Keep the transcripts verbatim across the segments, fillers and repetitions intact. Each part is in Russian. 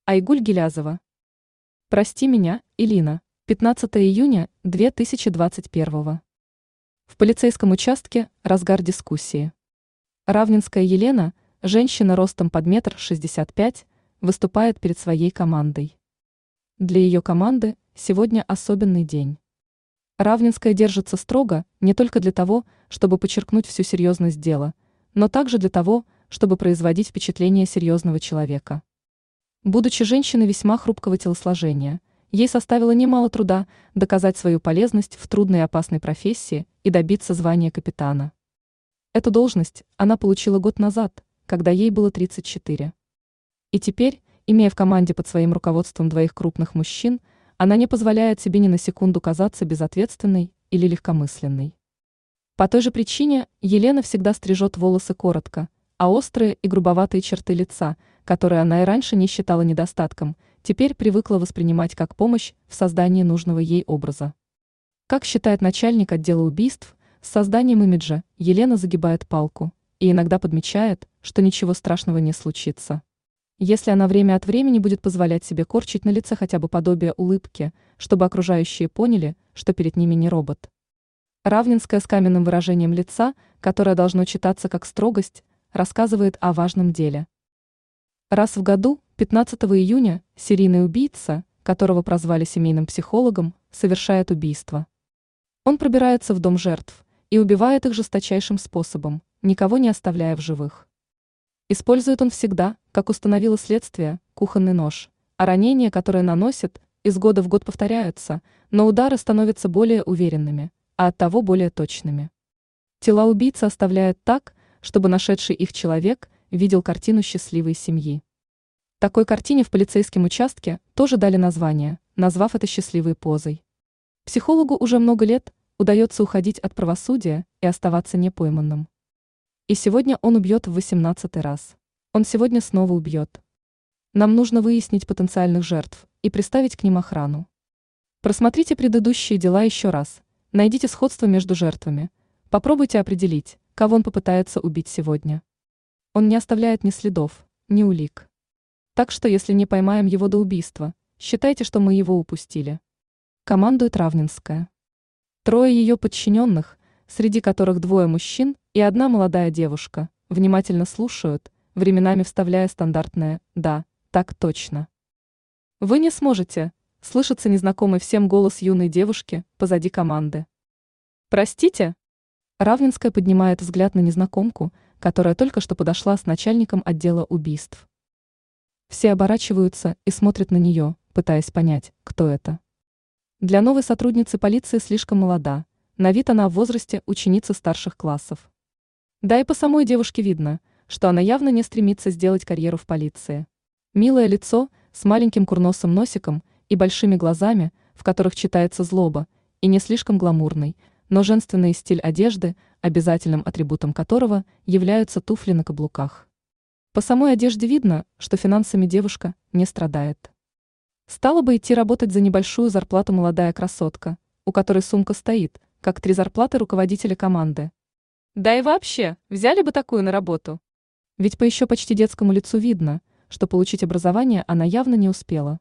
Айгуль Гилязова. Прости меня, Илина. пятнадцатого июня две тысячи двадцать первого. В полицейском участке разгар дискуссии. Равнинская Елена, женщина ростом под метр шестьдесят пять, выступает перед своей командой. Для ее команды сегодня особенный день. Равнинская держится строго не только для того, чтобы подчеркнуть всю серьезность дела, но также для того, чтобы производить впечатление серьезного человека. Будучи женщиной весьма хрупкого телосложения, ей составило немало труда доказать свою полезность в трудной и опасной профессии и добиться звания капитана. Эту должность она получила год назад, когда ей было тридцать четыре. И теперь, имея в команде под своим руководством двоих крупных мужчин, она не позволяет себе ни на секунду казаться безответственной или легкомысленной. По той же причине Елена всегда стрижет волосы коротко, а острые и грубоватые черты лица, которые она и раньше не считала недостатком, теперь привыкла воспринимать как помощь в создании нужного ей образа. Как считает начальник отдела убийств, с созданием имиджа Елена загибает палку и иногда подмечает, что ничего страшного не случится. Если она время от времени будет позволять себе корчить на лице хотя бы подобие улыбки, чтобы окружающие поняли, что перед ними не робот. Равнинская с каменным выражением лица, которое должно читаться как строгость, рассказывает о важном деле. Раз в году, пятнадцатого июня, серийный убийца, которого прозвали семейным психологом, совершает убийство. Он пробирается в дом жертв и убивает их жесточайшим способом, никого не оставляя в живых. Использует он всегда, как установило следствие, кухонный нож, а ранения, которые наносит, из года в год повторяются, но удары становятся более уверенными, а оттого более точными. Тела убийцы оставляют так, чтобы нашедший их человек видел картину счастливой семьи. Такой картине в полицейском участке тоже дали название, назвав это счастливой позой. Психологу уже много лет удается уходить от правосудия и оставаться непойманным. И сегодня он убьет в восемнадцатый раз. Он сегодня снова убьет. Нам нужно выяснить потенциальных жертв и приставить к ним охрану. Просмотрите предыдущие дела еще раз, найдите сходство между жертвами, попробуйте определить, кого он попытается убить сегодня. Он не оставляет ни следов, ни улик. Так что если не поймаем его до убийства, считайте, что мы его упустили. Командует Равнинская. Трое ее подчиненных, среди которых двое мужчин и одна молодая девушка, внимательно слушают, временами вставляя стандартное «да, так точно». Вы не сможете, слышится незнакомый всем голос юной девушки позади команды. Простите? Равнинская поднимает взгляд на незнакомку, которая только что подошла с начальником отдела убийств. Все оборачиваются и смотрят на нее, пытаясь понять, кто это. Для новой сотрудницы полиции слишком молода, на вид она в возрасте ученицы старших классов. Да и по самой девушке видно, что она явно не стремится сделать карьеру в полиции. Милое лицо с маленьким курносым носиком и большими глазами, в которых читается злоба, и не слишком гламурный, но женственный стиль одежды, обязательным атрибутом которого являются туфли на каблуках. По самой одежде видно, что финансами девушка не страдает. Стала бы идти работать за небольшую зарплату молодая красотка, у которой сумка стоит, как три зарплаты руководителя команды. Да и вообще, взяли бы такую на работу. Ведь по еще почти детскому лицу видно, что получить образование она явно не успела.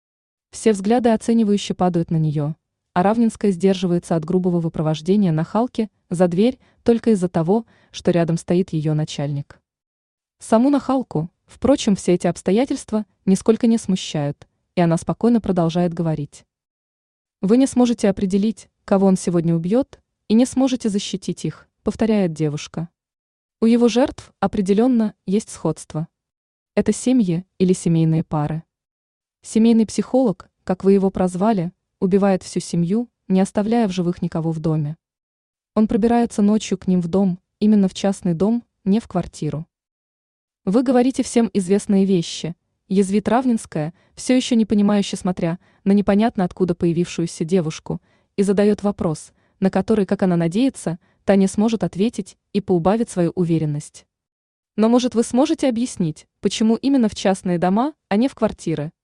Все взгляды оценивающе падают на нее, а Равнинская сдерживается от грубого выпровождения нахалки за дверь только из-за того, что рядом стоит ее начальник. Саму нахалку, впрочем, все эти обстоятельства нисколько не смущают, и она спокойно продолжает говорить. Вы не сможете определить, кого он сегодня убьет, и не сможете защитить их, повторяет девушка. У его жертв определенно есть сходство. Это семьи или семейные пары. Семейный психолог, как вы его прозвали, убивает всю семью, не оставляя в живых никого в доме. Он пробирается ночью к ним в дом, именно в частный дом, не в квартиру. Вы говорите всем известные вещи, язвит Равнинская, все еще не понимающе смотря на непонятно откуда появившуюся девушку, и задает вопрос, на который, как она надеется, та не сможет ответить и поубавит свою уверенность. Но может вы сможете объяснить, почему именно в частные дома, а не в квартиры?